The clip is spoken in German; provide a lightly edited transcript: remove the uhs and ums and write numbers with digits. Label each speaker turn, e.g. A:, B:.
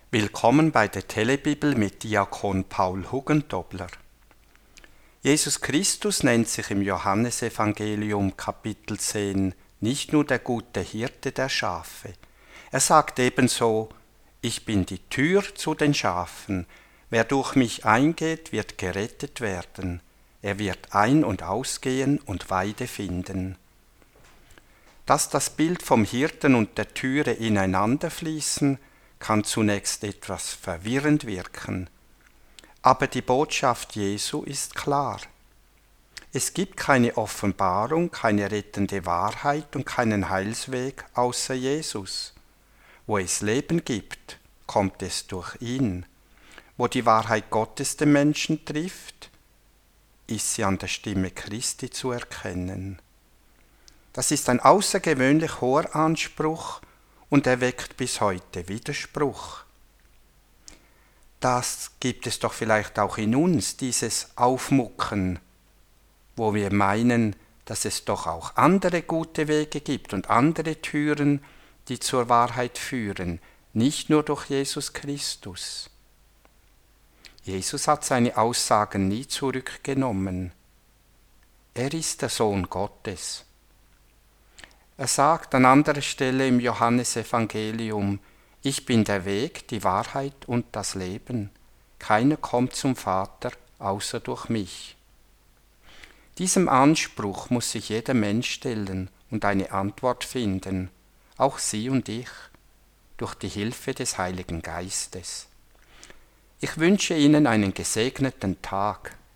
A: Willkommen bei der Telebibel mit Diakon Paul Hugendobler. Jesus Christus nennt sich im Johannesevangelium Kapitel 10 nicht nur der gute Hirte der Schafe. Er sagt ebenso: Ich bin die Tür zu den Schafen. Wer durch mich eingeht, wird gerettet werden. Er wird ein- und ausgehen und Weide finden. Dass das Bild vom Hirten und der Türe ineinander fließen, kann zunächst etwas verwirrend wirken. Aber die Botschaft Jesu ist klar. Es gibt keine Offenbarung, keine rettende Wahrheit und keinen Heilsweg außer Jesus. Wo es Leben gibt, kommt es durch ihn. Wo die Wahrheit Gottes den Menschen trifft, ist sie an der Stimme Christi zu erkennen. Das ist ein außergewöhnlich hoher Anspruch und erweckt bis heute Widerspruch. Das gibt es doch vielleicht auch in uns, dieses Aufmucken, wo wir meinen, dass es doch auch andere gute Wege gibt und andere Türen, die zur Wahrheit führen, nicht nur durch Jesus Christus. Jesus hat seine Aussagen nie zurückgenommen. Er ist der Sohn Gottes. Er sagt an anderer Stelle im Johannesevangelium: Ich bin der Weg, die Wahrheit und das Leben. Keiner kommt zum Vater außer durch mich. Diesem Anspruch muss sich jeder Mensch stellen und eine Antwort finden, auch Sie und ich, durch die Hilfe des Heiligen Geistes. Ich wünsche Ihnen einen gesegneten Tag.